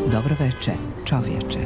Dobro veče, čovječe.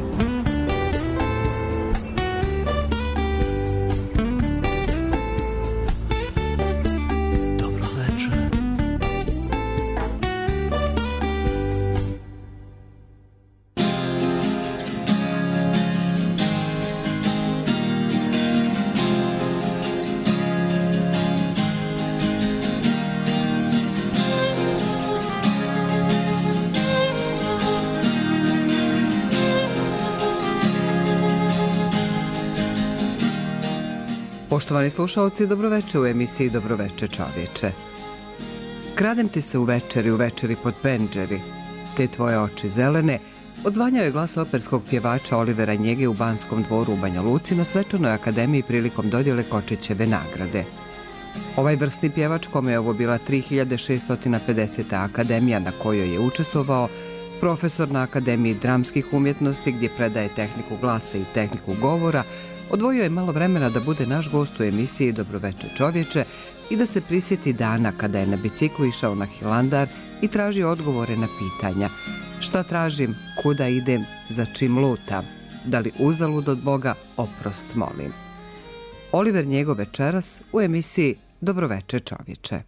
Poštovani slušalci, dobroveče u emisiji Dobroveče čovječe. Kradem ti se u večeri pod penđeri, te tvoje oči zelene, odzvanjao je glas operskog pjevača Olivera Njege u Banskom dvoru u Banja Luci na svečanoj akademiji prilikom dodjele Kočićeve nagrade. Ovaj vrsni pjevač, kome je ovo bila 3650. akademija na kojoj je učestvovao, profesor na Akademiji dramskih umjetnosti gdje predaje tehniku glasa i tehniku govora, odvojio je malo vremena da bude naš gost u emisiji Dobroveče čovječe i da se prisjeti dana kada je na biciklu išao na Hilandar i tražio odgovore na pitanja: šta tražim, kuda idem, za čim lutam, da li uzalud od Boga oprost molim. Oliver Njego večeras u emisiji Dobroveče čovječe.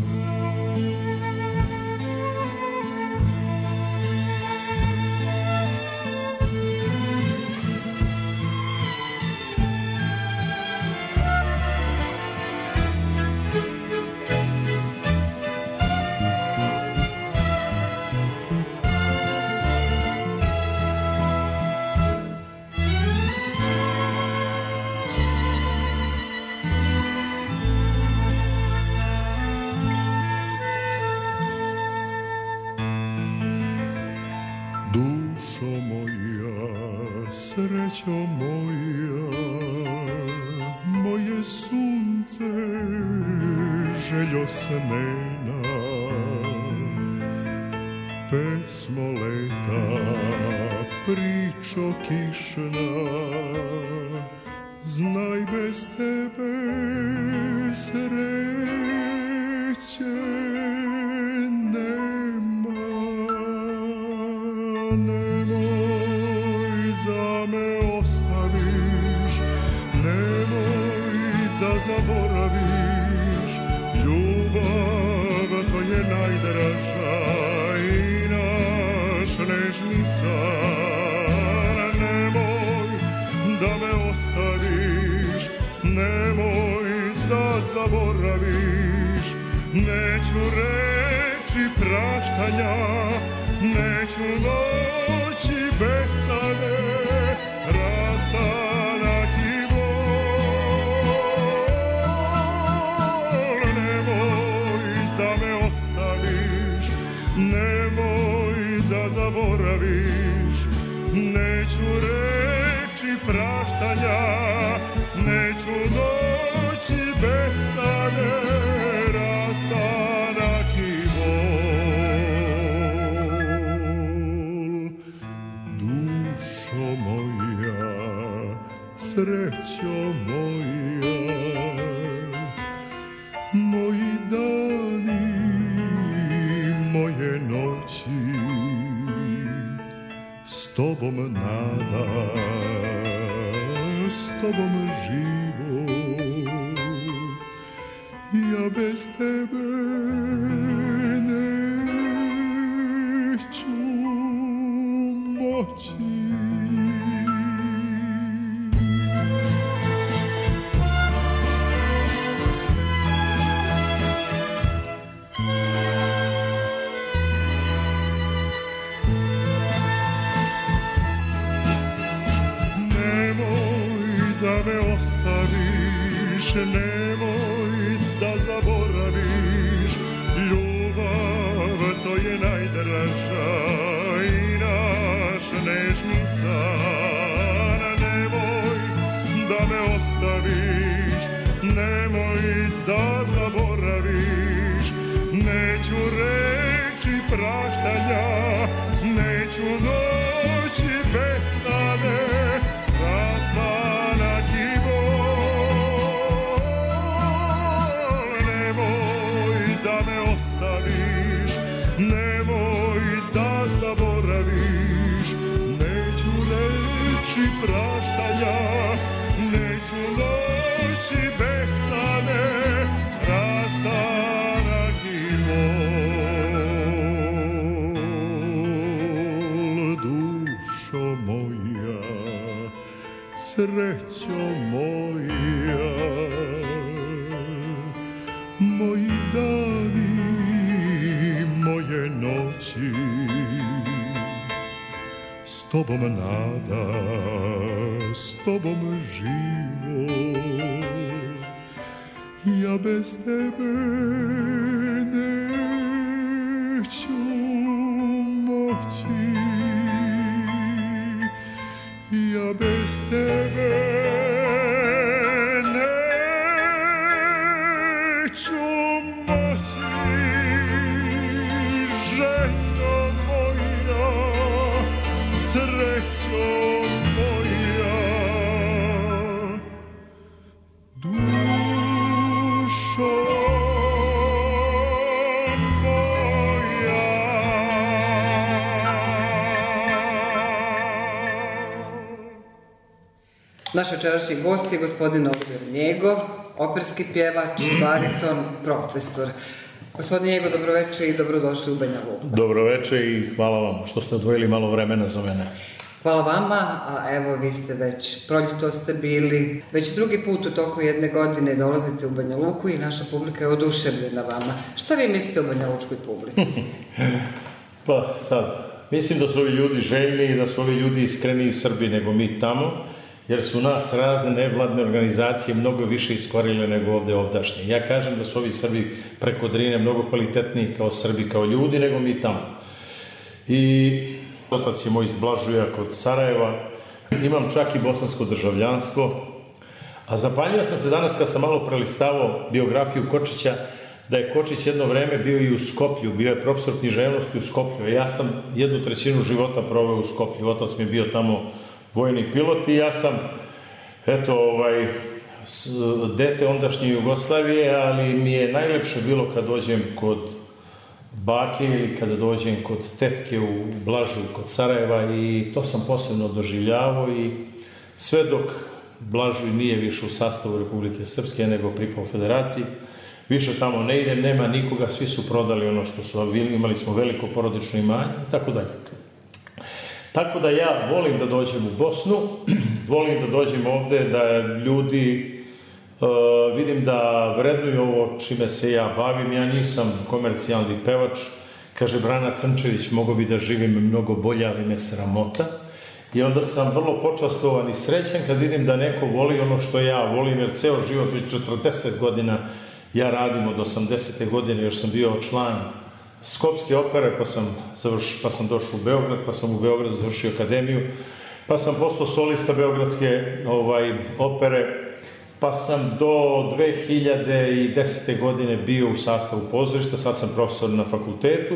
Srećo moja, moje sunce, željo snena, pesmo leta, pričo kišna, znaj bez tebe sreće nema. Zaboraviš, ljubav to je najdraža i naš nežni san. Nemoj da me ostaviš, nemoj da zaboraviš. Neću reći praštanja, neću noći besane, rastanak i nemoj da zaboraviš. Neću reći praštanja, neću noći besane, rastanak i bol. Dušo moja, srećo moja, moji dani, moje noći, s tobom nada, s tobom život. Ja bez tebe neću moći. Da me ostaviš, nemoj da zaboraviš. Ljubav to je najdraža i naš nežni san. Nemoj da me ostaviš, nemoj da zaboraviš. Neću reći praštanja, neću noći besane, rastanak i bol. Nemoj da me ostaviš, nemoj da zaboraviš. srećo moja, moji dani, moje noći, s tobom nada, s tobom život, ja bez tebe neću moći, ja bez tebe neću moći, ženo moja, srećo moja, dušo moja. Naš večerašnji gost je gospodin Oliver Njego, operski pjevač, bariton, profesor. Gospodin Njego, dobroveče i dobrodošli u Banja Luku. Dobroveče i hvala vam što ste odvojili malo vremena za mene. Hvala vama, a evo vi ste već, proljeto ste bili, već drugi put u toku jedne godine dolazite u Banja Luku i naša publika je oduševljena vama. Šta vi mislite o banjalučkoj publici? Pa sad, mislim da su ovi ljudi željni i da su ovi ljudi iskreniji Srbi nego mi tamo, jer su nas razne nevladne organizacije mnogo više iskorile nego ovdašnje. Ja kažem da su ovi Srbi preko Drine mnogo kvalitetniji kao Srbi, kao ljudi, nego mi tamo. I otac je moj iz Blažuja kod Sarajeva, imam čak i bosansko državljanstvo, a zapanjio sam se danas kad sam malo prelistavao biografiju Kočića, da je Kočić jedno vreme bio i u Skoplju, bio je profesor književnosti u Skoplju. Ja sam 1/3 života proveo u Skoplju, otac mi je bio tamo vojni pilot i ja sam, dete ondašnje Jugoslavije, ali mi je najlepše bilo kad dođem kod bake ili kada dođem kod tetke u Blažu, kod Sarajeva, i to sam posebno doživljavao, i sve dok Blažuj nije više u sastavu Republike Srpske nego pripao Federaciji, više tamo ne idem, nema nikoga, svi su prodali ono što su, imali smo veliko porodično imanje i tako dalje. Tako da ja volim da dođem u Bosnu, volim da dođem ovde, da ljudi vidim da vrednuju ovo čime se ja bavim. Ja nisam komercijalni pevač, kaže Brana Crnčević, mogo bi da živim mnogo bolje, ali me sramota. I onda sam vrlo počastovan i srećan kad vidim da neko voli ono što ja volim, jer ceo život, već 40 godina ja radim od 80. godine, jer sam bio član Skopske opere, pa sam došao u Beograd, pa sam u Beogradu završio akademiju, pa sam postao solista Beogradske opere, pa sam do 2010. godine bio u sastavu pozorišta, sad sam profesor na fakultetu,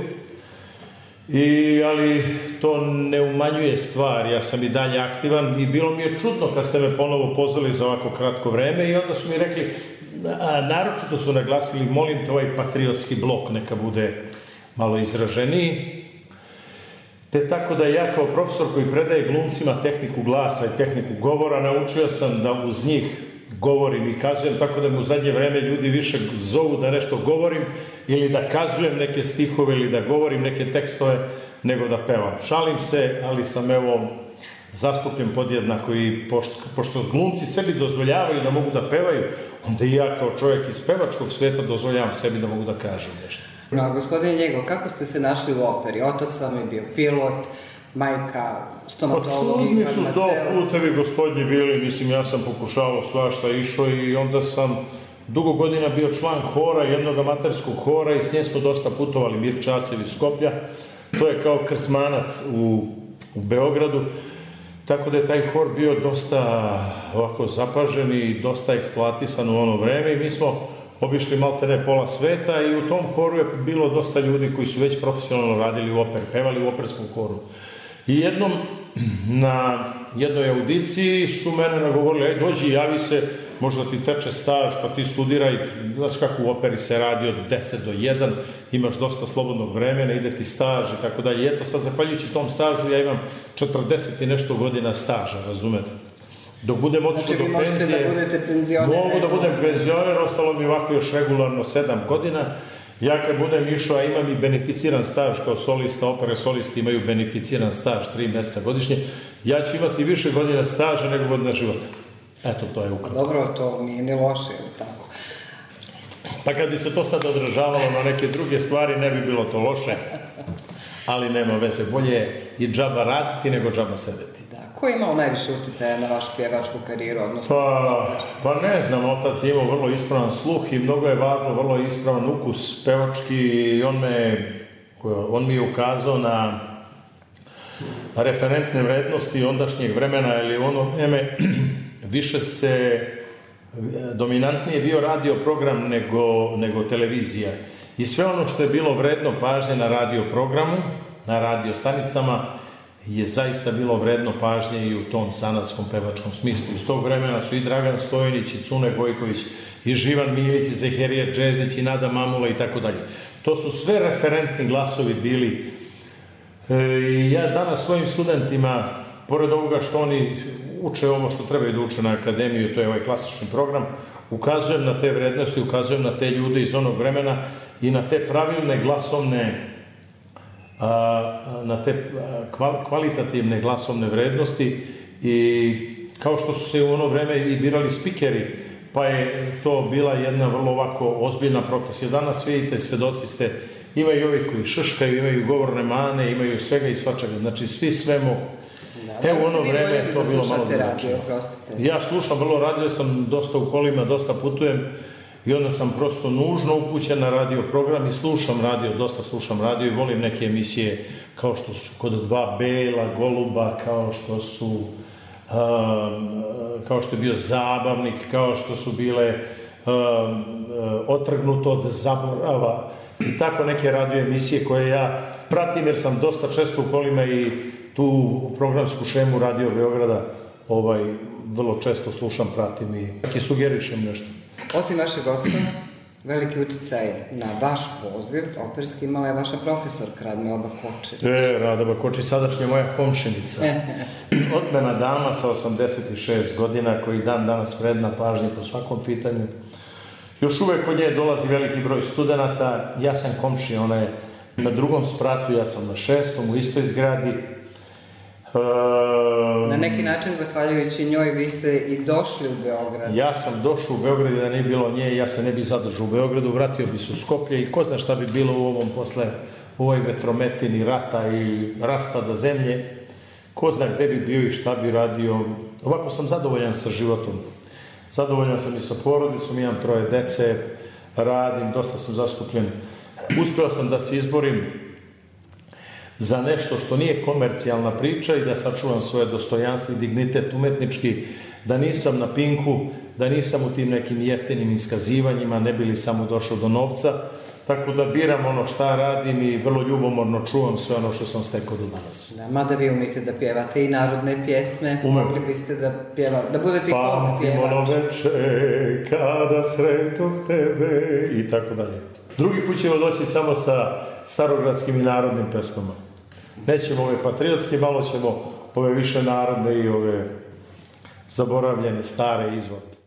ali to ne umanjuje stvar, ja sam i dalje aktivan i bilo mi je čudno kad ste me ponovo pozvali za ovako kratko vreme i onda su mi rekli, naročito su naglasili, molim te ovaj patriotski blok neka bude malo izraženiji, te tako da ja kao profesor koji predaje glumcima tehniku glasa i tehniku govora, naučio sam da uz njih govorim i kazujem, tako da mu u zadnje vreme ljudi više zovu da nešto govorim ili da kazujem neke stihove ili da govorim neke tekstove nego da pevam. Šalim se, ali sam zastupljen podjednako i pošto glumci sebi dozvoljavaju da mogu da pevaju, onda i ja kao čovjek iz pevačkog svijeta dozvoljavam sebi da mogu da kažem nešto. No, gospodine Njego, kako ste se našli u operi? Otac vam je bio pilot, majka, stomatolog i farmaceut. Čudni su to putevi gospodnji bili, mislim, ja sam pokušavao svašta išao i onda sam dugo godina bio član hora, jednog amaterskog hora i s njim smo dosta putovali, Mir Čacev iz Skoplja. To je kao krsmanac u Beogradu, tako da je taj hor bio dosta ovako zapažen i dosta eksploatisan u ono vreme i mi smo obišli maltene pola sveta i u tom horu je bilo dosta ljudi koji su već profesionalno radili u operi, pevali u operskom horu. I jednom na jednoj audiciji su mene nagovorili, dođi, javi se, možda ti teče staž, pa ti studiraj, znaš kako u operi se radi od 10 do 1, imaš dosta slobodnog vremena, ide ti staž i tako dalje. I eto sad, zahvaljujući tom stažu, ja imam 40 i nešto godina staža, razumete? Dok budem otišao do penzije... Znači vi možete da budete penzioner? Mogu da budem penzioner, ostalo mi ovako još regularno 7 godina Ja kad budem išao, a imam i beneficiran staž kao solista, opere solisti imaju beneficiran staž 3 mjeseca godišnje, ja ću imati više godina staža nego godina života. Eto, to je ukratko. Dobro, to nije ni loše, ili tako? Pa kad bi se to sad odražavalo na neke druge stvari, ne bi bilo to loše, ali nema veze. Bolje je i džaba raditi nego džaba sedeti. Da. Ko je imao najviše uticaja na vašu pjevačku karijeru? Odnosno... Pa ne znam, otac je imao vrlo ispravan sluh i mnogo je važno, vrlo ispravan ukus pevački i on mi je ukazao na referentne vrednosti ondašnjeg vremena, ili ono vreme više dominantnije bio radio program nego televizija. I sve ono što je bilo vredno pažnje na radio programu, na radio stanicama, je zaista bilo vredno pažnje i u tom sanatskom pevačkom smislu. Iz tog vremena su i Dragan Stojnić, i Cune Gojković, i Živan Milić, i Zeherija Džezić, i Nada Mamula i tako dalje. To su sve referentni glasovi bili. I ja danas svojim studentima, pored ovoga što oni uče ovo što trebaju da uče na akademiju, to je ovaj klasični program, ukazujem na te vrednosti, ukazujem na te ljude iz onog vremena i na te pravilne glasovne, na te kvalitativne glasovne vrednosti, i kao što su se u ono vreme i birali spikeri, pa je to bila jedna vrlo ovako ozbiljna profesija. Danas vidite, svedoci ste, imaju ovi koji šškaju, imaju govorne mane, imaju svega i svačega, znači svi sve mogu. Evo ono vreme je to bilo malo drugačije. Ja slušam vrlo radio, sam dosta u kolima, dosta putujem i onda sam prosto nužno upućen na radio program i slušam radio, dosta slušam radio i volim neke emisije kao što su Kod dva bela goluba, kao što je bio Zabavnik, kao što su bile Otrgnuto od zaborava i tako neke radio emisije koje ja pratim jer sam dosta često u kolima i tu programsku šemu Radio Beograda vrlo često slušam, pratim i sugerišem nešto. Osim vašeg oca, veliki uticaj na vaš poziv operski imala je vaša profesorka Radmila Bakočić. Rada Bakočić, sadašnja moja komšinica. Odmena dama sa 86 godina, koji dan danas vredna pažnje po svakom pitanju. Još uvek od nje dolazi veliki broj studenata. Ja sam komšija, ona je na 2. spratu, ja sam na 6. u istoj zgradi. Na neki način, zahvaljujući njoj, vi ste i došli u Beograd. Ja sam došao u Beograd i da nije bilo nje, ja se ne bi zadržao u Beogradu, vratio bi se u Skoplje i ko zna šta bi bilo u ovom posle, u ovoj vetrometini rata i raspada zemlje. Ko zna gde bi bio i šta bi radio. Ovako sam zadovoljan sa životom. Zadovoljan sam i sa porodicom, imam 3 dece, radim, dosta sam zastupljen. Uspeo sam da se izborim za nešto što nije komercijalna priča i da sačuvam svoje dostojanstvo i dignitet umetnički, da nisam na Pinku, da nisam u tim nekim jeftinim iskazivanjima, ne bi li samo došao do novca, tako da biram ono šta radim i vrlo ljubomorno čuvam sve ono što sam stekao do danas. Da, mada vi umite da pjevate i narodne pjesme, mogli biste da budete i folk pjevač. Pamtim ono veče kada sretoh tebe i tako dalje. Drugi put ćemo doći samo sa starogradskim i narodnim pesmama. Nećemo ove patriotske, malo ćemo ove više narodne i ove zaboravljene, stare izvode.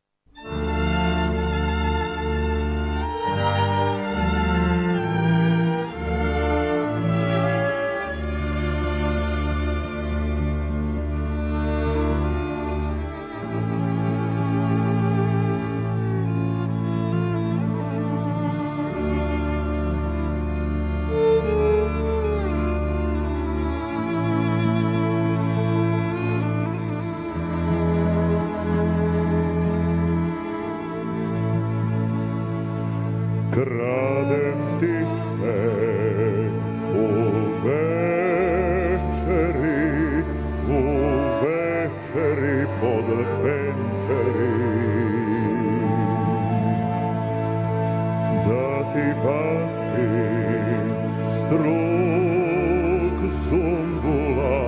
Kradem ti se u večeri pod penčeri, da ti bacim struk zumbula,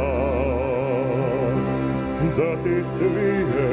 da ti cvije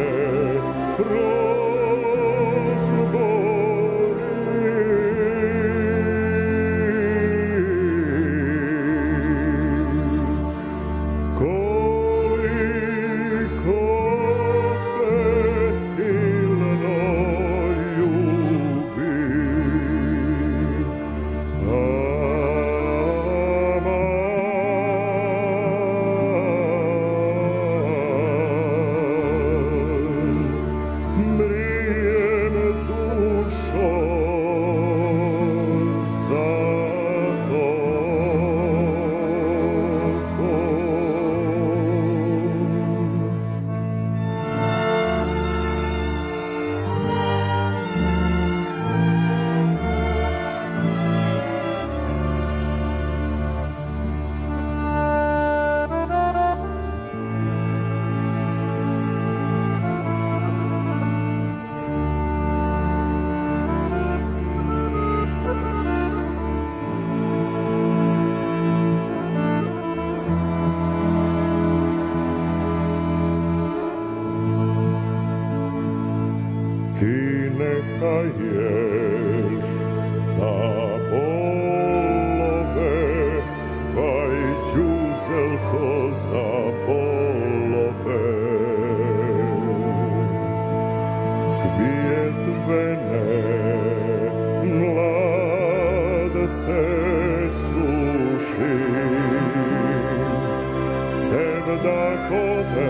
čekaješ za polove, pa i đuzelko za polove. Cvijet vene, mlad se suši, sevda kome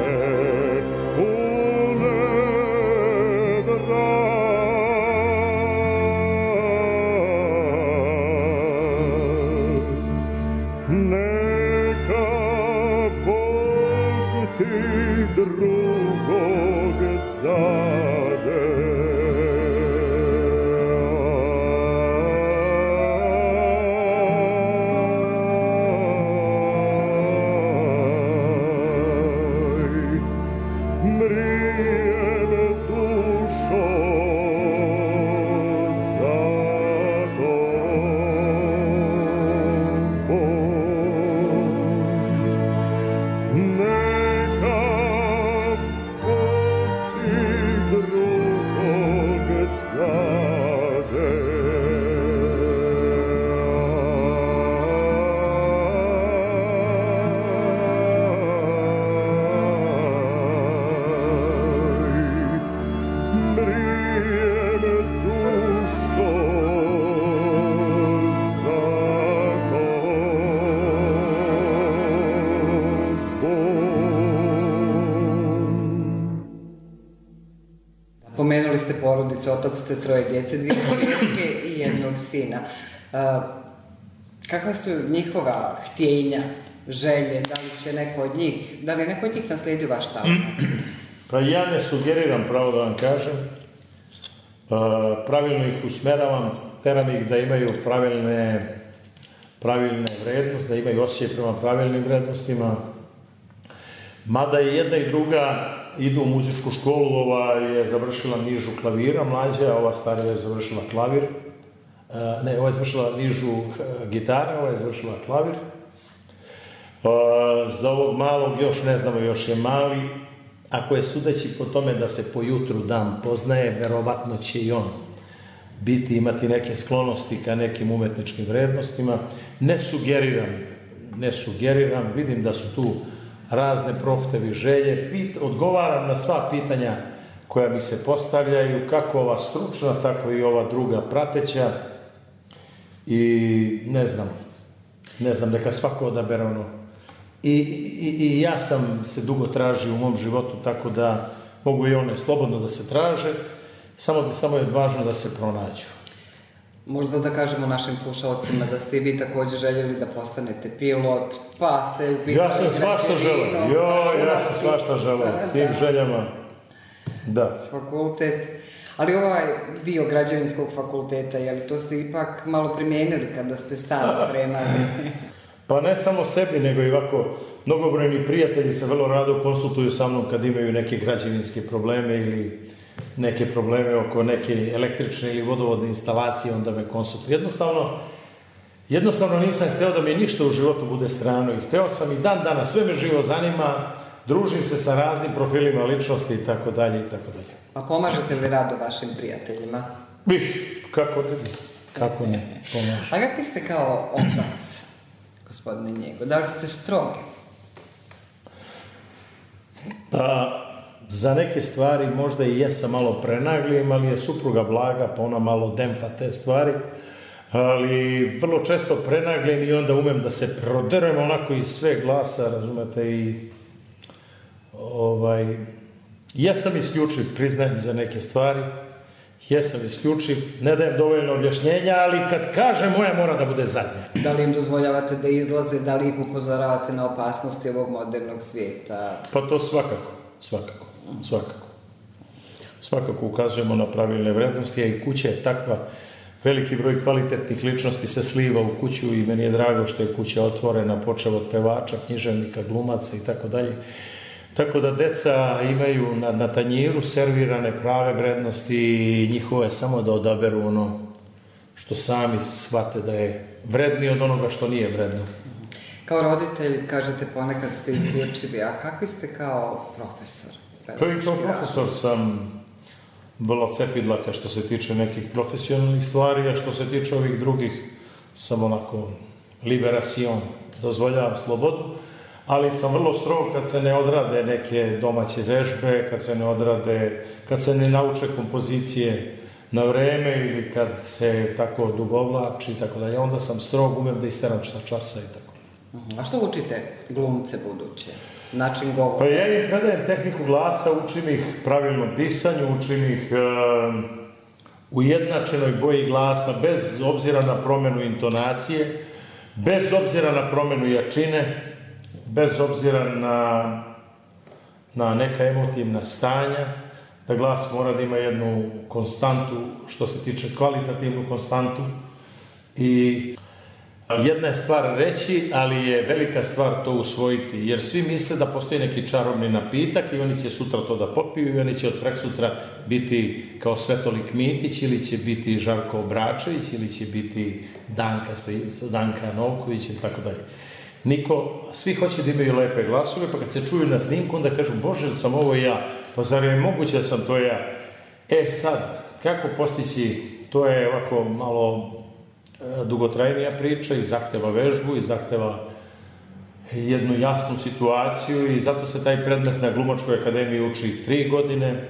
neka Bog ti drugog dade. Mrijem dušo za tobom. Neka Bog ti drugog dade. Pomenuli ste porodicu, otac ste troje djece, 2 kćerke i 1 sina. Kakva su njihova htjenja, želje, da li neko od njih naslijedio vaš talent? Pa ja ne sugeriram, pravo da vam kažem. Pravilno ih usmeravam, teram ih da imaju pravilne vrednosti, da imaju osjećaj prema pravilnim vrednostima. Mada i jedna i druga idu u muzičku školu, ova je završila nižu klavira, mlađa, ova starija je završila klavir. Ne, ova je završila nižu gitara, ova je završila klavir. Za ovog malog još ne znamo, još je mali. Ako je sudeći po tome da se po jutru dan poznaje, verovatno će i on imati neke sklonosti ka nekim umetničkim vrednostima. Ne sugeriram, vidim da su tu razne prohtevi, želje, odgovaram na sva pitanja koja mi se postavljaju, kako ova stručna, tako i ova druga prateća. I ne znam, neka svako odabere ono. I ja sam se dugo tražio u mom životu, tako da mogu i one slobodno da se traže, samo je važno da se pronađu. Možda da kažemo našim slušalcima da ste i vi također željeli da postanete pilot, pa ste upisali Ja sam svašta želeo, tim željama, da. Fakultet, ali ovaj dio građevinskog fakulteta, je li to ste ipak malo primijenili kada ste stan premali? Pa ne samo sebi, nego i ovako, mnogobrojni prijatelji se vrlo rado konsultuju sa mnom kad imaju neke građevinske probleme ili neke probleme oko neke električne ili vodovodne instalacije, onda me konsultuju. Jednostavno nisam hteo da mi ništa u životu bude strano i hteo sam i dan danas, sve me živo zanima, družim se sa raznim profilima ličnosti i tako dalje i tako dalje. A pomažete li rado vašim prijateljima? Kako ne, pomažem. A kakvi ste kao otac, gospodine Njego? Da li ste strogi? Pa, za neke stvari možda i jesam malo prenaglim, ali je supruga blaga, pa ona malo demfa te stvari. Ali vrlo često prenaglim i onda umem da se proderem onako iz sve glasa, razumete, i jesam isključiv, priznajem za neke stvari, jesam isključiv, ne dajem dovoljno objašnjenja, ali kad kažem moja mora da bude zadnja. Da li im dozvoljavate da izlaze, da li ih upozoravate na opasnosti ovog modernog svijeta? Pa to svakako. Svakako ukazujemo na pravilne vrednosti, a i kuća je takva, veliki broj kvalitetnih ličnosti se sliva u kuću i meni je drago što je kuća otvorena, počev od pevača, književnika, glumaca i tako dalje. Tako da deca imaju na tanjiru servirane prave vrednosti i njihovo je samo da odaberu ono što sami shvate da je vrednije od onoga što nije vredno. Kao roditelj, kažete, ponekad ste isključivi, a kakvi ste kao profesor? Pa i kao profesor sam vrlo cepidlaka što se tiče nekih profesionalnih stvari, a što se tiče ovih drugih, sam onako liberacion, dozvoljavam slobodu, ali sam vrlo strog kad se ne odrade neke domaće vežbe, kad se ne nauče kompozicije na vreme ili kad se tako dugovlači i tako dalje, onda sam strog, umem da isteram šta časa i tako. A što učite glumce buduće? Način govora? Pa ja im predajem tehniku glasa, učim ih pravilnom disanju, učim ih ujednačenoj boji glasa, bez obzira na promenu intonacije, bez obzira na promenu jačine, bez obzira na neka emotivna stanja, da glas mora da ima jednu konstantu, što se tiče kvalitativnu konstantu. I jedna je stvar reći, ali je velika stvar to usvojiti, jer svi misle da postoji neki čarobni napitak i oni će sutra to da popiju i oni će od preksutra biti kao Svetolik Mitić ili će biti Žarko Obračević ili će biti Danka Novković ili tako dalje. Svi hoće da imaju lepe glasove, pa kad se čuju na snimku, onda kažu, Bože, sam ovo ja, pa zar je moguće da sam to ja? Sad, kako postići, to je ovako malo dugotrajnija priča i zahteva vežbu i zahteva jednu jasnu situaciju i zato se taj predmet na Glumačkoj akademiji uči 3 godine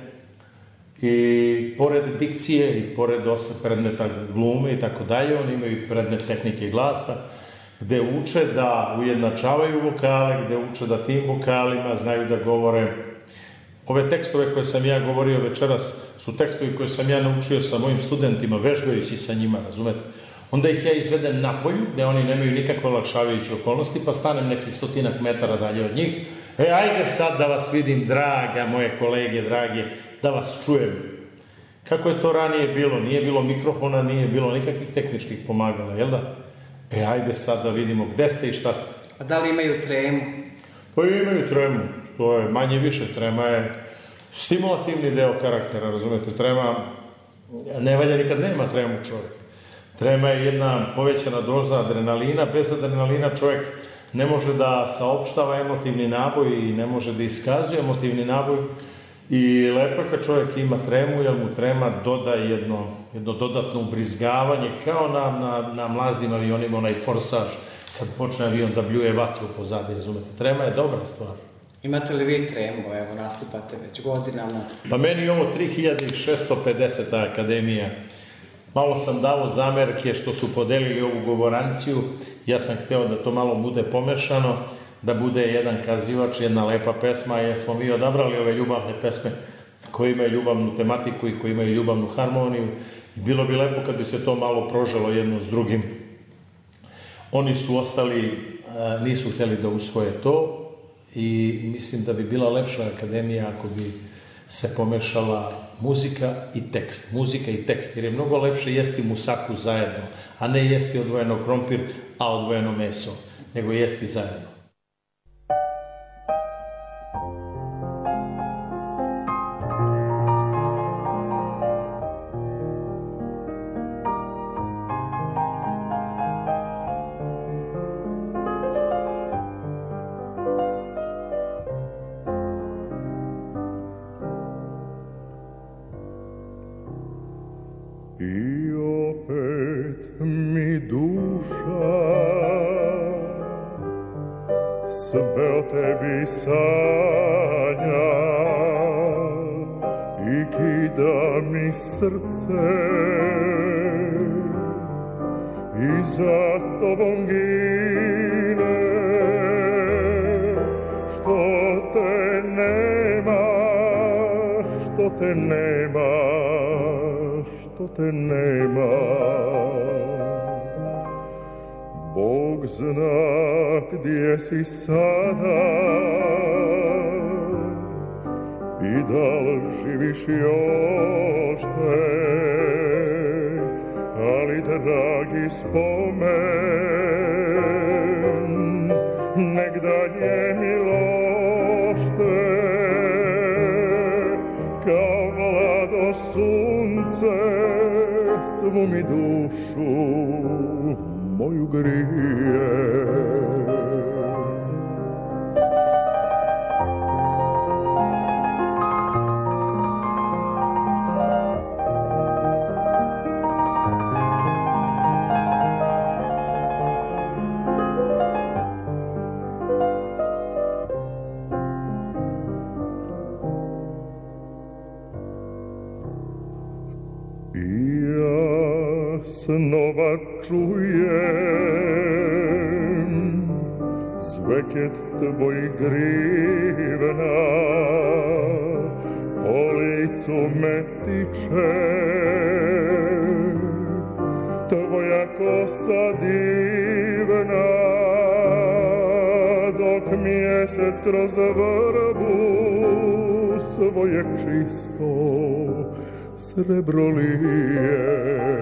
i pored dikcije i pored predmeta glume i tako dalje, oni imaju predmet tehnike glasa, gde uče da ujednačavaju vokale, gde uče da tim vokalima znaju da govore. Ove tekstove koje sam ja govorio večeras su tekstovi koje sam ja naučio sa mojim studentima, vežbajući sa njima, razumete? Onda ih ja izvedem napolju, gde oni nemaju nikakve olakšavajuće okolnosti, pa stanem nekih 100 metara dalje od njih. Ajde sad da vas vidim, draga, moje kolege, drage, da vas čujem. Kako je to ranije bilo? Nije bilo mikrofona, nije bilo nikakvih tehničkih pomagala, jel da? Ajde sad da vidimo gde ste i šta ste. A da li imaju tremu? Pa imaju tremu, to je manje više. Trema je stimulativni deo karaktera, razumete? Trema, ne valja nikad nema tremu čovjek. Trema je jedna povećana doza adrenalina, bez adrenalina čovjek ne može da saopštava emotivni naboj i ne može da iskazuje emotivni naboj. I lepo je kad čovjek ima tremu, jer mu trema doda jedno dodatno ubrizgavanje, kao na mlaznim avionima, onaj forsaž, kad počne avion da bljuje vatru pozadi, razumete. Trema je dobra stvar. Imate li vi tremu? Evo, nastupate već godinama. Pa meni je ovo 3650. akademija. Malo sam dao zamerke što su podelili ovu govoranciju. Ja sam hteo da to malo bude pomešano, da bude jedan kazivač, jedna lepa pesma, jer smo mi odabrali ove ljubavne pesme koje imaju ljubavnu tematiku i koje imaju ljubavnu harmoniju. I bilo bi lepo kad bi se to malo proželo jedno s drugim. Oni su ostali, nisu hteli da usvoje to i mislim da bi bila lepša akademija ako bi se pomešala muzika i tekst. Muzika i tekst, jer je mnogo lepše jesti musaku zajedno, a ne jesti odvojeno krompir, a odvojeno meso, nego jesti zajedno. I opet mi duša sve o tebi sanja i kida mi srce i za tobom gine što te nema, što te nema, što te nema. Bog zna gdje si sada i da li živiš još te, ali dragi spomen negdanje milošte kao mlado sunce svu mi dušu moju grije. snova čujem zveket tvojih grivna, po licu me tiče tvoja kosa divna, dok mjesec kroz vrbu svoje čisto srebro lije.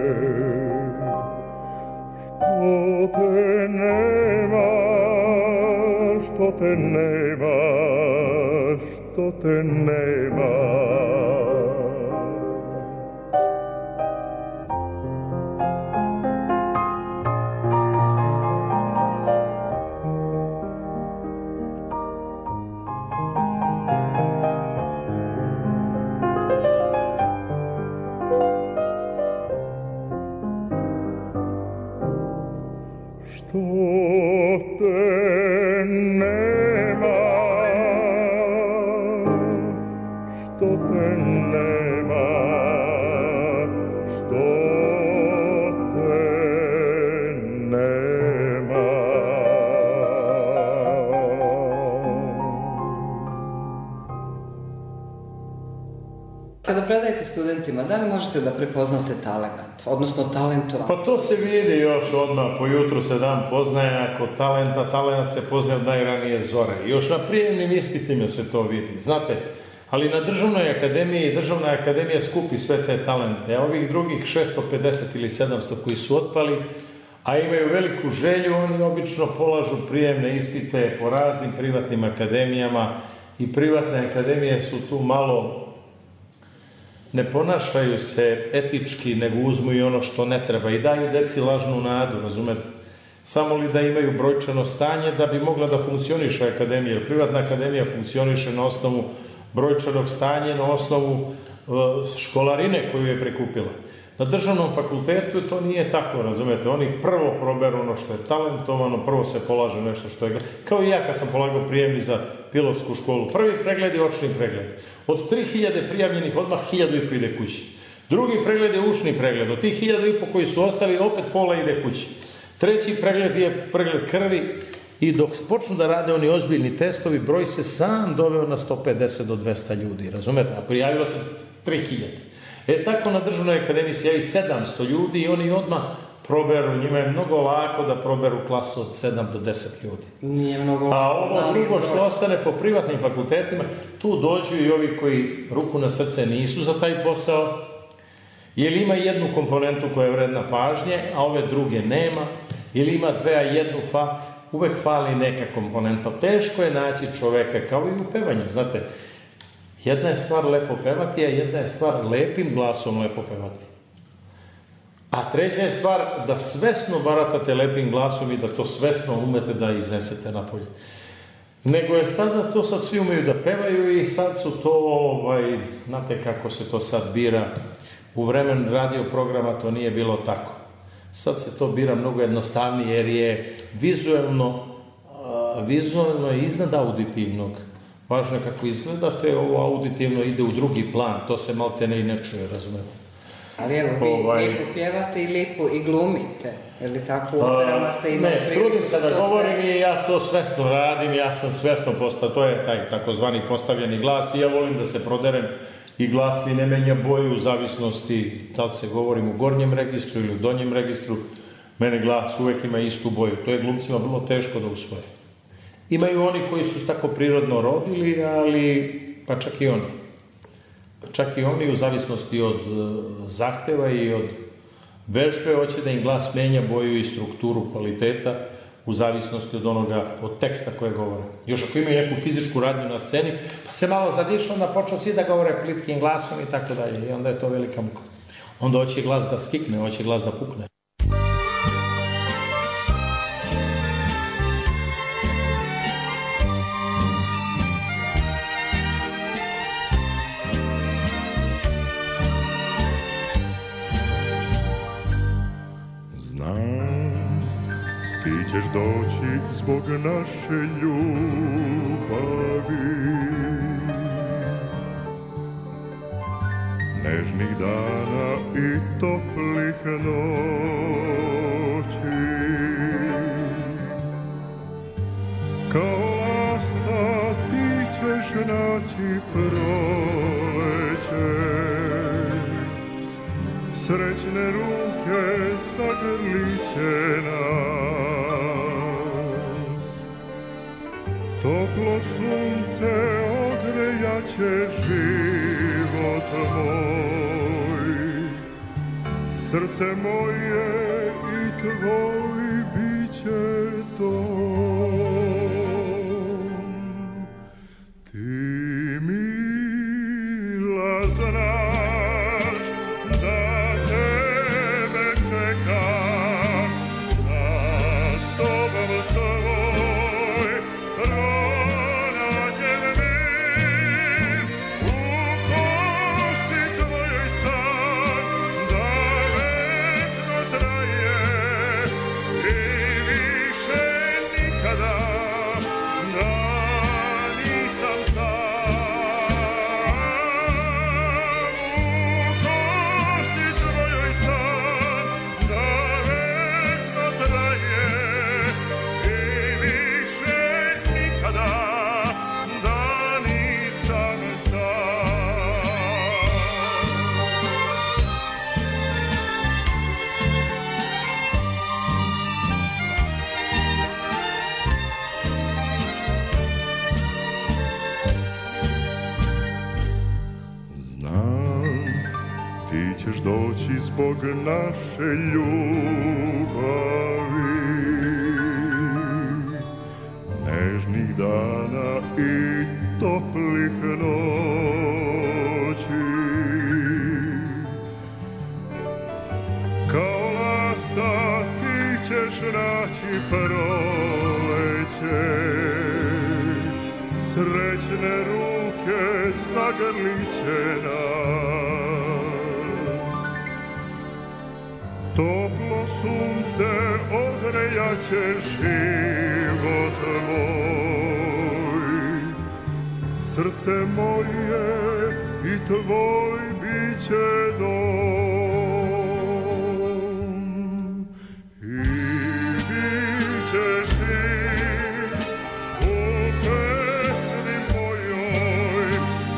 Što te nema, što te nema, što te nema. Kada predajete studentima, da li možete da prepoznate talent, odnosno talentovan? Pa to se vidi još odmah, po jutru se dan poznaje, ako talent se poznaje od najranije zore. Još na prijemnim ispitima se to vidi, znate, ali na Državnoj akademiji, Državna akademija skupi sve te talente, a ovih drugih 650 ili 700 koji su otpali, a imaju veliku želju, oni obično polažu prijemne ispite po raznim privatnim akademijama i privatne akademije su tu malo, ne ponašaju se etički, nego uzmu i ono što ne treba i daju deci lažnu nadu, razumete? Samo li da imaju brojčano stanje da bi mogla da funkcioniše akademija, jer privatna akademija funkcioniše na osnovu brojčanog stanja, na osnovu školarine koju je prikupila. Na državnom fakultetu to nije tako, razumete? Oni prvo proberu ono što je talentovano, prvo se polaže nešto što je... Kao i ja kad sam polagao prijemni za pilotsku školu. Prvi pregled je očni pregled. Od 3000 prijavljenih odmah 1500 ide kući. Drugi pregled je ušni pregled. Od tih 1500 koji su ostali, opet pola ide kući. Treći pregled je pregled krvi i dok počnu da rade oni ozbiljni testovi, broj se sam doveo na 150 do 200 ljudi, razumete? A prijavilo se 3000. Tako na Državnoj akademiji se javi 700 ljudi i oni odmah proberu, njima je mnogo lako da proberu klasu od 7 do 10 ljudi. Nije mnogo lako. A ovo drugo što ostane po privatnim fakultetima, tu dođu i ovi koji ruku na srce nisu za taj posao, jer ima jednu komponentu koja je vredna pažnje, a ove druge nema, ili ima dve, a jednu uvek fali neka komponenta. Teško je naći čoveka, kao i u pevanju, znate. Jedna je stvar lepo pevati, a jedna je stvar lepim glasom lepo pevati. A treća je stvar da svesno baratate lepim glasom i da to svesno umete da iznesete napolje. Nego je tada to sad svi umeju da pevaju i sad su to, znate kako se to sad bira, u vremen radio programa to nije bilo tako. Sad se to bira mnogo jednostavnije jer je vizualno iznad auditivnog. Važno je kako izgledate, ovo auditivno ide u drugi plan, to se maltene i ne čuje, razumete? Ali evo, vi lijepo pjevate i lijepo i glumite, je li tako u operama ste imali priliku? Ne, trudim se da govorim i ja to svesno radim, ja sam svesno postao, to je taj takozvani postavljeni glas i ja volim da se proderem i glas mi ne menja boju u zavisnosti da li se govorim u gornjem registru ili u donjem registru, mene glas uvek ima istu boju, to je glumcima vrlo teško da usvoje. Imaju oni koji su tako prirodno rodili, ali pa čak i oni. Čak i oni u zavisnosti od zahteva i od vežbe hoće da im glas menja boju i strukturu kvaliteta u zavisnosti od onoga, od teksta koje govore. Još ako imaju neku fizičku radnju na sceni, pa se malo zadišu, onda počnu svi da govore plitkim glasom i tako dalje. I onda je to velika muka. Onda hoće glas da skikne, hoće glas da pukne. Ti ćeš doći zbog naše ljubavi, nežnih dana i toplih noći. naći proleće. Srećne ruke zagrliće nas, toplo sunce ogrejaće život moj, srce moje i tvoj biće dom. Ti mila znaš da tebe čekam, da s tobom svoj pronađem mir, u kosi tvojoj san, da večno traje i više nikada da nisam sam. U kosi tvojoj san, da večno traje i više nikada da nisam sam. Znam, ti ćeš doći zbog naše ljubavi, nežnih dana i toplih noći. Kao lasta ti ćeš naći proleće, srećne ruke zagrliće nas, toplo sunce ogrejaće život moj, srce moje i tvoj biće dom. I bićeš ti u pesmi mojoj,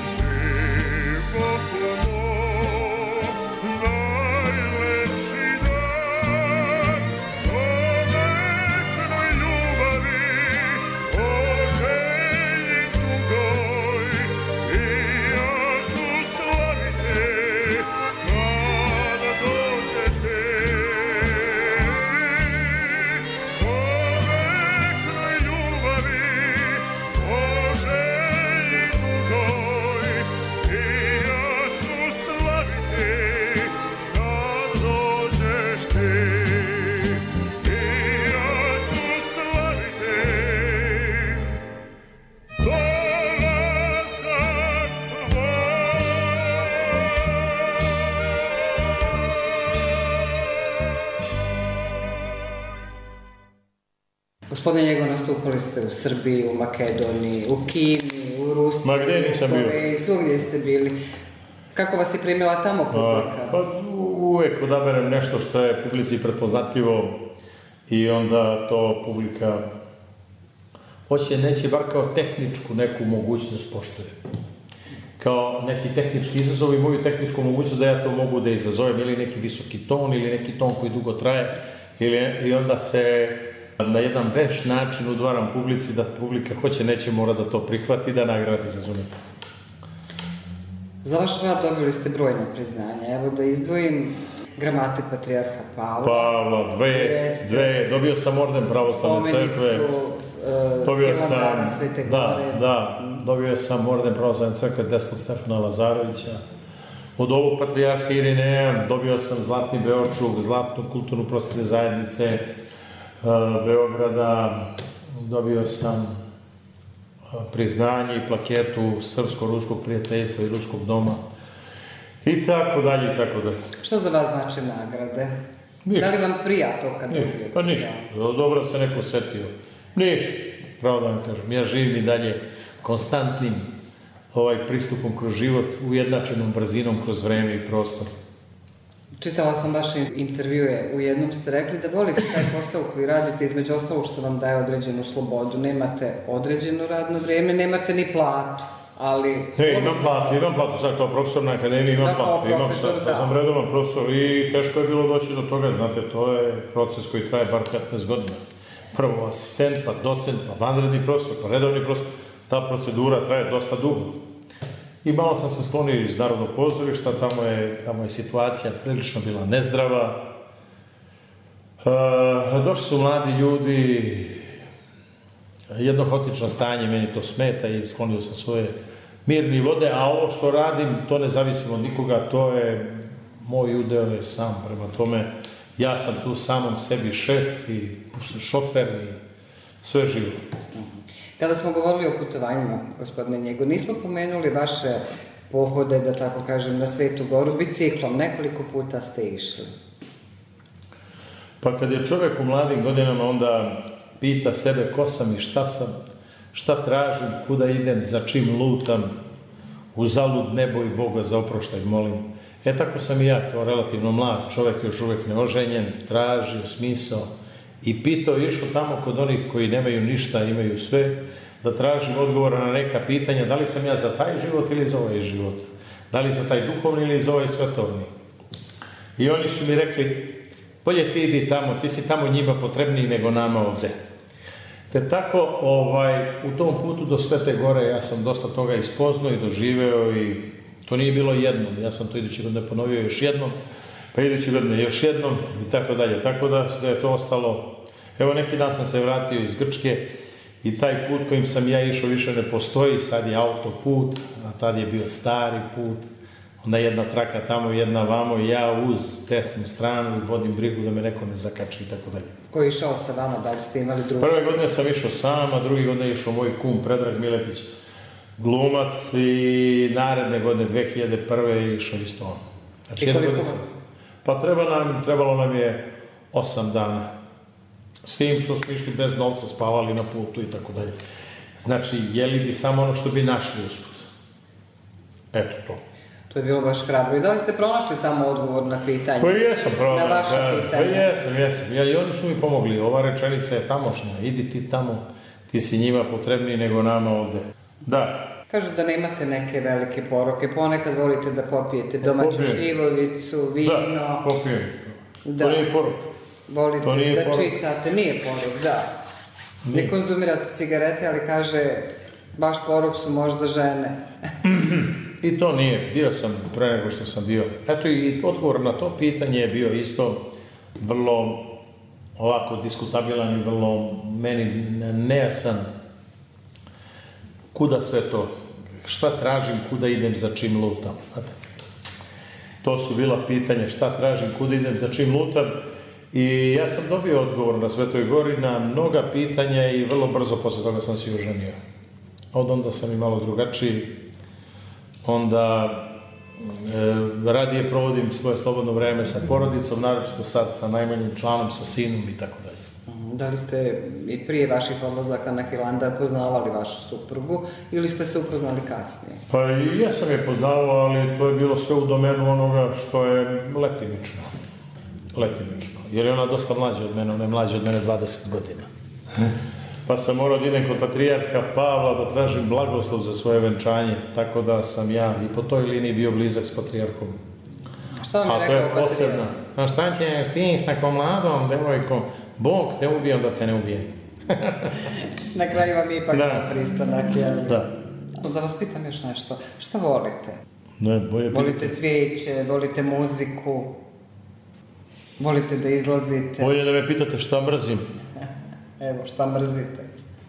životu mom, najlepši dan, o večnoj ljubavi, o želji tugoj, i ja ću slaviti kad dođeš ti. O večnoj ljubavi, o želji tugoj, i ja ću slaviti kad dođeš ti. I ja ću slaviti dolazak Gospodine Njego, nastupali ste u Srbiji, u Makedoniji, u Kini, u Rusiji, Ma gdje nisam u bio? Koreji, svugdje ste bili. Kako vas je primila tamo publika? Pa uvek odaberem nešto što je publici prepoznatljivo i onda to publika hoće, neće, bar kao tehničku neku mogućnost poštuje. Kao neki tehnički izazov i moju tehničku mogućnost da ja to mogu da izazovem, ili neki visoki ton, ili neki ton koji dugo traje, i onda se na jedan veš način udvaram publici da publika hoće, neće, mora da to prihvati i da nagradi, razumete. Za vaš rad dobili ste brojne priznanja. Evo da izdvojim Gramate Patrijarha Pavla, dve, dobio sam orden Pravoslavne crkve, Hilandara, Svete Gore. dobio sam orden Pravoslavne crkve Despot Stefana Lazarevića. Od ovog Patrijarha Irineja dobio sam Zlatni Beočuk, Zlatnu kulturnu prosvetne zajednice Beograda, dobio sam priznanje i plaketu Srpsko-ruskog prijateljstva i Ruskog doma i tako dalje, i tako dalje. Što za vas znači nagrade? Ništa. Da li vam prija to kad dobijete? Pa ništa, dobro se neko setio. Ništa, pravo da vam kažem, ja živim i dalje konstantnim pristupom kroz život, ujednačenom brzinom kroz vreme i prostor. Čitala sam vaše intervjue, u jednom ste rekli da volite taj posao koji radite, između ostalog što vam daje određenu slobodu. Nemate određeno radno vrijeme, nemate ni platu. ali... Imam platu, sad kao profesor na akademiji imam platu, sad sam redovan profesor i teško je bilo doći do toga, znate, to je proces koji traje bar 15 godina. Prvo asistent, pa docent, pa vanredni profesor, pa redovni profesor, ta procedura traje dosta dugo. I malo sam se sklonio iz Narodnog pozorišta, tamo je situacija prilično bila nezdrava. Došli su mladi ljudi, jedno haotično stanje, meni to smeta i sklonio sam svoje mirne vode, a ovo što radim, to ne zavisim od nikoga, to je, moj udeo je sam, prema tome, ja sam tu samom sebi šef i šofer i sve živo. Kada smo govorili o putovanjima, gospodine Njego, nismo pomenuli vaše pohode, da tako kažem, na Svetu Goru, biciklom, nekoliko puta ste išli. Pa kad je čovjek u mladim godinama, onda pita sebe ko sam i šta sam, šta tražim, kuda idem, za čim lutam, uzalud nebo i Boga za oproštaj molim. Tako sam i ja, kao relativno mlad čovjek, još uvijek neoženjen, tražio smisao i pitao i išao tamo kod onih koji nemaju ništa, imaju sve, da tražim odgovora na neka pitanja, da li sam ja za taj život ili za ovaj život, da li za taj duhovni ili za ovaj svetovni. I oni su mi rekli, bolje ti idi tamo, ti si tamo njima potrebniji nego nama ovdje. Te tako, u tom putu do Svete Gore ja sam dosta toga ispoznao i doživeo i to nije bilo jednom. Ja sam to idući godine ponovio još jednom, pa idući godine još jednom i tako dalje. Tako da je to ostalo. Evo neki dan sam se vratio iz Grčke i taj put kojim sam ja išao više ne postoji, sad je autoput, a tad je bio stari put. Onda jedna traka tamo, jedna vamo i ja uz desnu stranu vodim brigu da me neko ne zakači i tako dalje. Ko je išao sa vama, da li ste imali društvo? Prve godine sam išao sam, a drugi godine je išao moj kum Predrag Miletić, glumac, i naredne godine, 2001. je išao isto on. Znači, i koliko? Pa trebalo nam je 8 dana. S tim što smo išli bez novca, spavali na putu i tako dalje. Znači, jeli bi samo ono što bi našli usput. Eto to. To je bilo baš hrabro. I da li ste pronašli tamo odgovor na pitanje? Pa jesam pronašli. Na vaše pitanje? Pa jesam. I oni su mi pomogli. Ova rečenica je tamošnja. Idi ti tamo, ti si njima potrebniji nego nama ovde. Da. Kažu da nemate neke velike poroke. Ponekad volite da popijete domaću šljivovicu, vino. Da, popijem. To nije porok. Volite da čitate. Nije porok, da. Ne konzumirate cigarete, ali kaže, baš porok su možda žene. I to nije. Bio sam pre nego što sam bio. Eto i odgovor na to pitanje je bio isto vrlo ovako diskutabilan i vrlo meni nejasan. Kuda sve to? Šta tražim, kuda idem, za čim lutam? To su bila pitanja, šta tražim, kuda idem, za čim lutam. I ja sam dobio odgovor na Svetoj Gori na mnoga pitanja i vrlo brzo posle toga sam se oženio. Od onda sam i malo drugačiji. Onda radije provodim svoje slobodno vreme sa porodicom, naročito sad sa najmanjim članom, sa sinom i tako dalje. Da li ste i prije vaših odlazaka na Hilandar poznavali vašu suprugu ili ste se upoznali kasnije? Pa i ja sam je poznavao, ali to je bilo sve u domenu onoga što je letimično. Letimično. Jer je ona dosta mlađa od mene, ona je mlađa od mene 20 godina. Pa sam morao da idem kod patrijarha Pavla da tražim blagoslov za svoje venčanje, tako da sam ja i po toj liniji bio blizak s patrijarhom. Šta vam je rekao patrijarh? A šta ćeš ti s nekom mladom devojkom? Bog te ubijem da te ne ubijem. Na kraju vam je ipak pristanak, jel? Da. Da vas pitam još nešto. Šta volite? Bolje volite cvijeće, volite muziku, volite da izlazite? Bolje da me pitate šta mrzim. Evo, šta mrzite?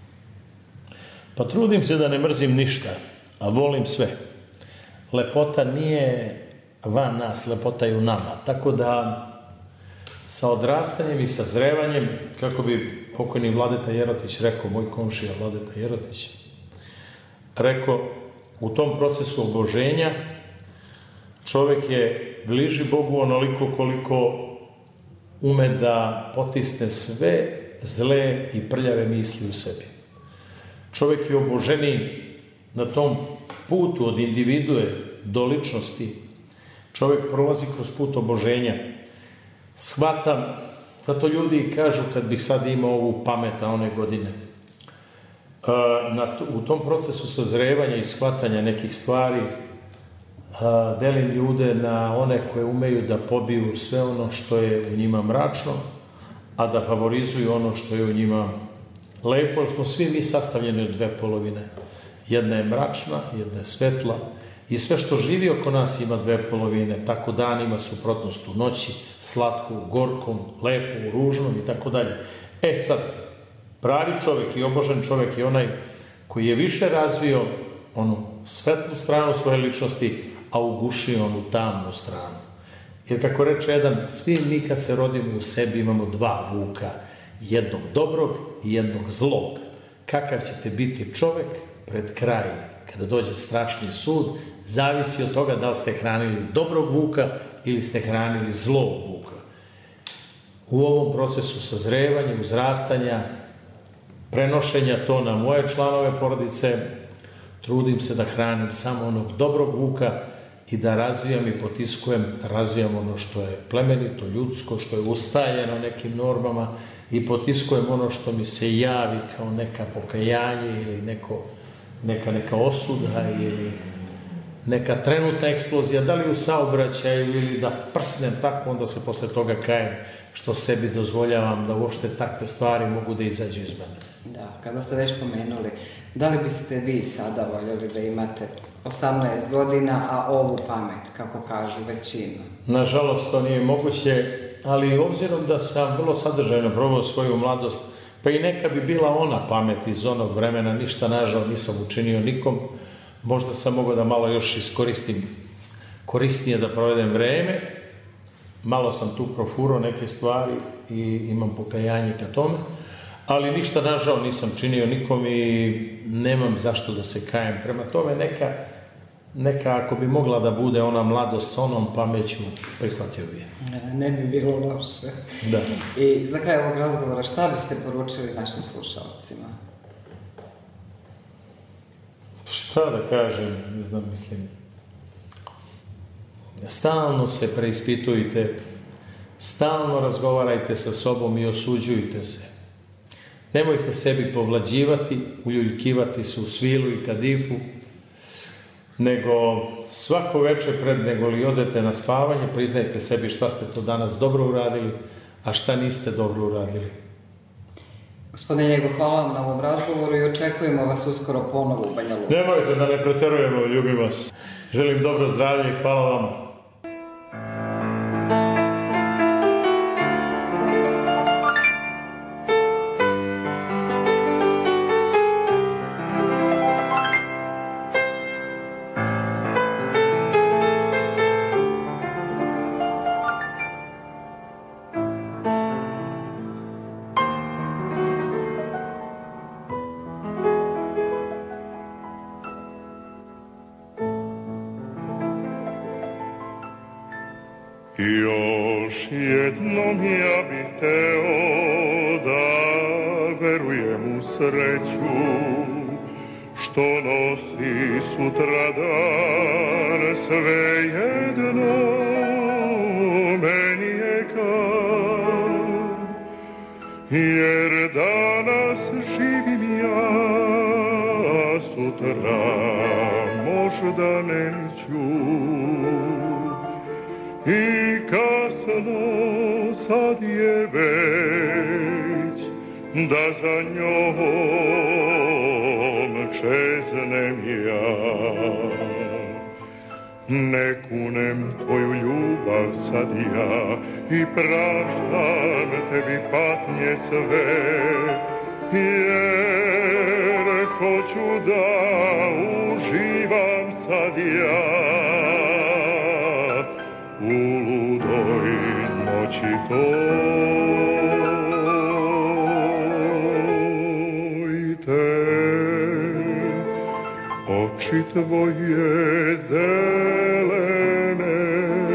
Pa trudim se da ne mrzim ništa, a volim sve. Lepota nije van nas, lepota je u nama. Tako da sa odrastanjem i sa zrevanjem, kako bi pokojni Vladeta Jerotić rekao, moj komšija Vladeta Jerotić, rekao, u tom procesu oboženja čovjek je bliži Bogu onoliko koliko ume da potisne sve zle i prljave misli u sebi. Čovjek je oboženiji na tom putu od individue do ličnosti. Čovjek prolazi kroz put oboženja. Shvatam, zato ljudi kažu kad bih sad imao ovu pamet, a one godine, U tom procesu sazrevanja i shvatanja nekih stvari delim ljude na one koje umeju da pobiju sve ono što je u njima mračno, a da favorizuju ono što je u njima lepo, jer smo svi mi sastavljeni od dve polovine. Jedna je mračna, jedna je svetla i sve što živi oko nas ima dve polovine, tako dan ima suprotnost u noći, slatku, gorkom, lepu, ružnom i tako dalje. Sad, pravi čovjek i obožen čovjek je onaj koji je više razvio onu svetlu stranu svoje ličnosti, a ugušio onu tamnu stranu. Jer kako reče jedan, svi mi kad se rodimo u sebi imamo dva vuka, jednog dobrog i jednog zlog. Kakav ćete biti čovjek pred kraj, kada dođe strašni sud, zavisi od toga da li ste hranili dobrog vuka ili ste hranili zlog vuka. U ovom procesu sazrevanja, uzrastanja, prenošenja to na moje članove porodice, trudim se da hranim samo onog dobrog vuka i da razvijam i potiskujem, razvijam ono što je plemenito, ljudsko, što je ustajeno nekim normama i potiskujem ono što mi se javi kao neka pokajanje ili neka osuda ili neka trenutna eksplozija, da li u saobraćaju ili da prsnem tako, onda se posle toga kajem što sebi dozvoljavam da uopšte takve stvari mogu da izađu iz mene. Da, kada ste već pomenuli, da li biste vi sada voljeli da imate 18 godina, a ovu pamet, kako kažu većina? Nažalost, to nije moguće, ali obzirom da sam vrlo sadržajno proveo svoju mladost, pa i neka bi bila ona pamet iz onog vremena, ništa nažal nisam učinio nikom, možda sam mogao da malo još iskoristim, korisnije da provedem vreme, malo sam tu profurao neke stvari i imam pokajanje ka tome, ali ništa nažal nisam činio nikom i nemam zašto da se kajem. Prema tome neka ako bi mogla da bude ona mladost sa onom pameću, prihvatio bi je. Ne bi bilo loše. Da. I za kraj ovog razgovora, šta biste poručili našim slušalcima? Šta da kažem, ne znam, mislim, stalno se preispitujte, stalno razgovarajte sa sobom i osuđujte se. Nemojte sebi povlađivati, uljuljkivati se u svilu i kadifu, nego svako večer pred nego li odete na spavanje, priznajte sebi šta ste to danas dobro uradili, a šta niste dobro uradili. Gospodine Njego, hvala vam na ovom razgovoru i očekujemo vas uskoro ponovo u Banja Luci. Nemojte da ne preterujemo, ljubim vas. Želim dobro zdravlje i hvala vama. Još jednom ja bih teo da verujem u sreću što nosi sutradan, svejedno meni je kad, jer danas živim ja, sutra možda neću. I kasno sad je već da za njom čeznem ja. Ne kunem tvoju ljubav sad ja i praštam tebi patnje sve, jer hoću da uživam sad ja u ludoj noći toj te oči tvoje zelene,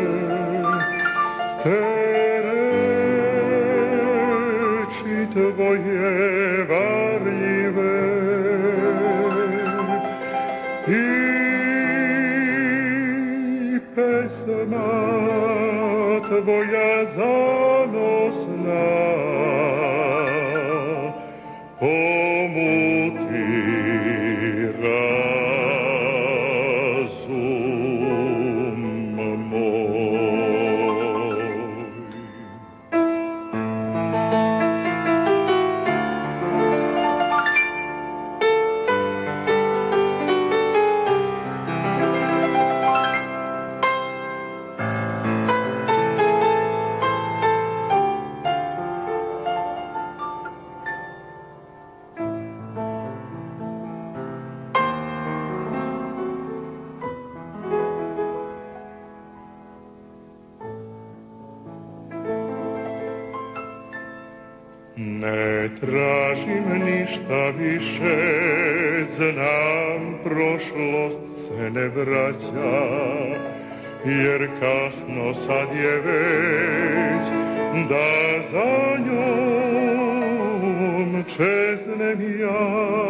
te reči tvoje varljive i pesma tvoja zanosna pomuti Ne tražim ništa više, znam prošlost se ne vraća, jer kasno sad je već da za njom čeznem ja.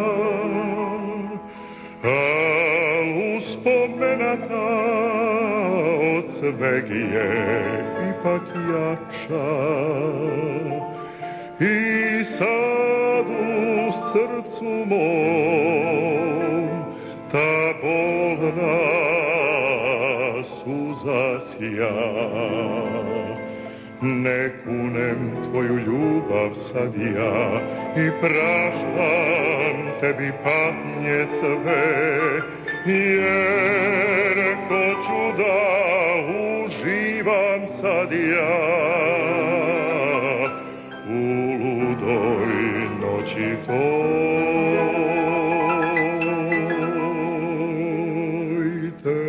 Al uspomena ta od sveg je ipak jača, i sad u srcu mom ta bolna suza sja. Ne kunem tvoju ljubav sad ja i praštam tebi patnje sve, jer hoću da uživam sad ja u ludoj noći toj. Te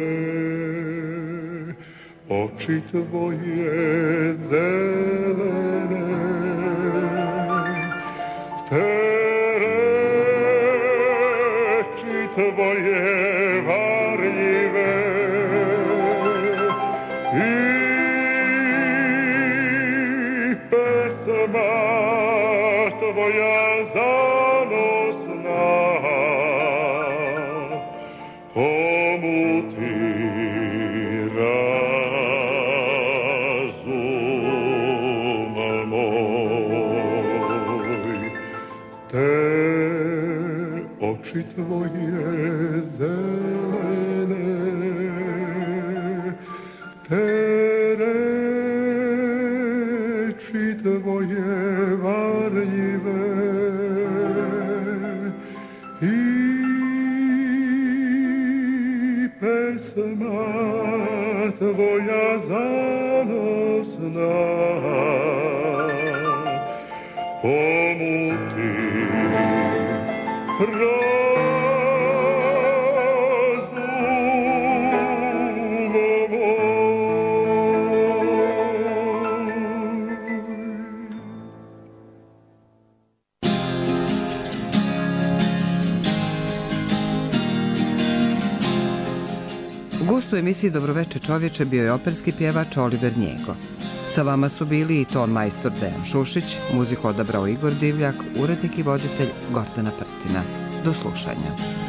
oči tvoje zelene, te reči tvoje varljive i pesma tvoja zanosna pomuti razum moj. Te oči tvoje zelene, te reči tvoje varljive i pesma tvoja zanosna pomuti Gost u emisiji Dobroveče čovječe bio je operski pjevač Oliver Njego. Sa vama su bili i ton majstor Dejan Šušić, muziku odabrao Igor Divljak, urednik i voditelj Gordana Prtina. Do slušanja.